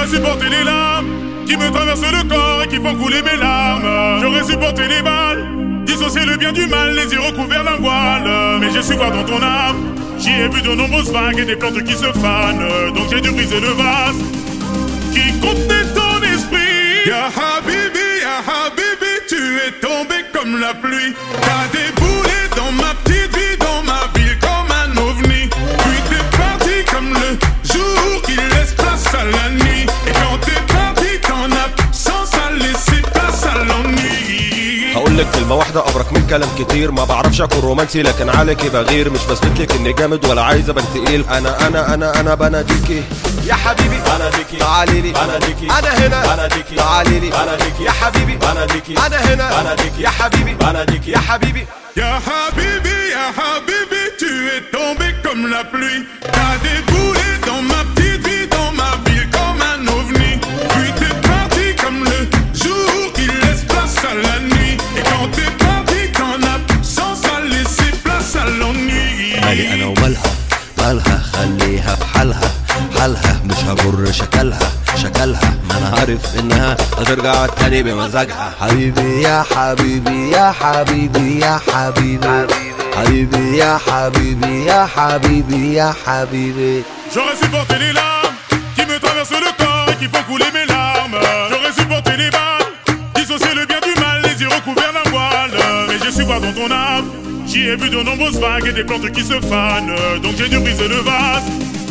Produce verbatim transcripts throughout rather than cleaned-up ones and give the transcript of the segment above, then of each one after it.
J'aurais supporté les larmes qui me traversent le corps et qui font couler mes larmes. J'aurais supporté les balles, dissocier le bien du mal, les yeux recouverts d'un voile. Mais j'ai su voir dans ton âme, j'y ai vu de nombreuses vagues et des plantes qui se fanent. Donc j'ai dû briser le vase qui contenait ton esprit. Ya Habibi, ya Habibi, tu es tombé comme la pluie. T'as déboulé dans ma petite vie, dans ma ville comme un ovni. Puis t'es parti comme le jour qui laisse place à la nuit. Et quand t'es parti, ton absence a laissé place à l'ennui. هقولك كلمة واحدة أبرك من كلام كتير. ما بعرفش أكون رومانسي لكن عليكي بغير. مش بثبتلك إني جامد ولا عايز أبان تقيل. أنا أنا أنا أنا بناديكي يا حبيبي، بناديكي تعاليلي، بناديكي أنا هنا، بناديكي تعاليلي، بناديكي يا حبيبي، بناديكي أنا هنا، بناديكي يا حبيبي، بناديكي يا حبيبي. Ya Habibi, ya Habibi, tu es tombé comme la pluie. T'as déboulé dans ma petite vie, dans ma ville comme un ovni. Puis t'es parti comme le jour qui laisse place à la nuit. Et quand t'es parti, ton absence a laissé place à l'ennui. مالي انا ومالها مالها، خليها في حالها حالها، مش هجر شكلها شكلها، ما انا عارف انها هترجع تاني بمزاجها. حبيبي يا حبيبي يا حبيبي يا حبيبي حبيبي يا حبيبي يا حبيبي يا حبيبي. J'aurais supporté les larmes qui me traversent le corps et qui font couler mes larmes. J'aurais supporté les balles, dissocier le bien du mal, les yeux recouverts d'un voile. Mais j'ai su voir dans ton âme, j'y ai vu de nombreuses vagues et des plantes qui se fanent. Donc j'ai dû briser le vase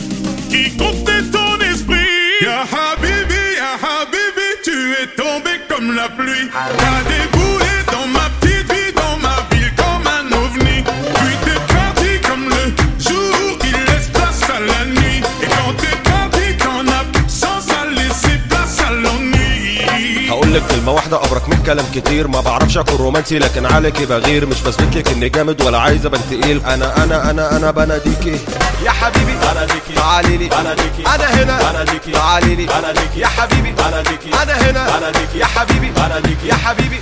qui contenait ton esprit. Ya Habibi, ya Habibi, tu es tombé comme la pluie. T'as déboulé dans ma petite vie, dans ma ville comme un ovni. Puis t'es parti comme le jour qui laisse place à la nuit. Et quand t'es parti, ton absence a laissé place à l'ennui. هقولك كلمة واحدة أبرك من كلام كتير. ما بعرفش أكون رومانسي لكن عليكي بغير. مش بثبتلك إني جامد ولا عايز أبان تقيل. أنا أنا أنا أنا بناديكي يا حبيبي، بناديكي تعاليلي، بناديكي أنا هنا، بناديكي تعاليلي، بناديكي يا حبيبي، بناديكي أنا هنا، بناديكي يا حبيبي، بناديكي يا حبيبي.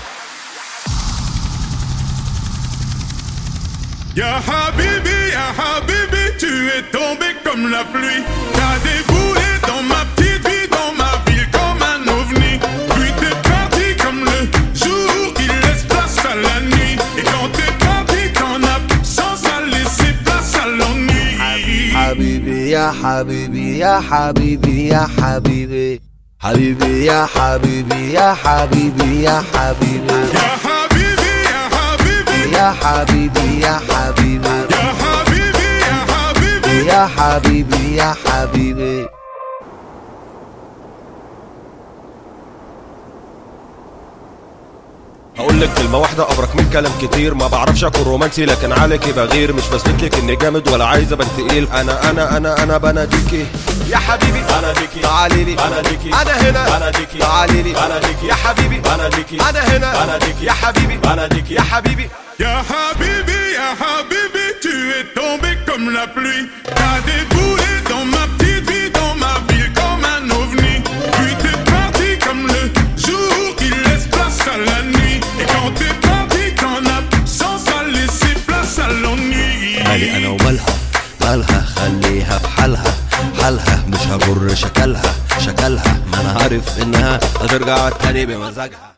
Ya Habibi, ya Habibi, tu es tombé comme la pluie. T'as déboulé dans ma petite vie, dans ma ville comme un ovni. Puis t'es parti comme le jour qui laisse place à la nuit. Et quand t'es parti, ton absence a laissé place à l'ennui. حبيبي يا حبيبي يا حبيبي يا حبيبي حبيبي يا حبيبي يا حبيبي يا حبيبي Ya Habibi, ya Habibi, يا حبيبي يا حبيبي ya Habibi, ya Habibi. يا حبيبي يا حبيبي. هقولك كلمة واحدة أبرك من كلام كتير. ما بعرفش أكون رومانسي لكن عليكي بغير. مش بثبتلك إني جامد ولا عايز أبان تقيل. أنا أنا أنا أنا بناديكي يا حبيبي، بناديكي تعاليلي، بناديكي أنا هنا، بناديكي تعاليلي، بناديكي يا حبيبي، بناديكي أنا هنا، بناديكي يا حبيبي، بناديكي يا حبيبي. Ya Habibi, ya Habibi, tu es tombé comme la pluie. T'as déboulé dans ma petite vie, dans ma ville comme un ovni. Puis t'es parti comme le jour qui laisse place à la nuit. Et quand t'es parti, ton absence a laissé place à l'ennui. مالي انا ومالها مالها، خليها في حالها حالها، مش هجر شكلها شكلها، ما انا عارف انها هترجع تاني بمزاجها.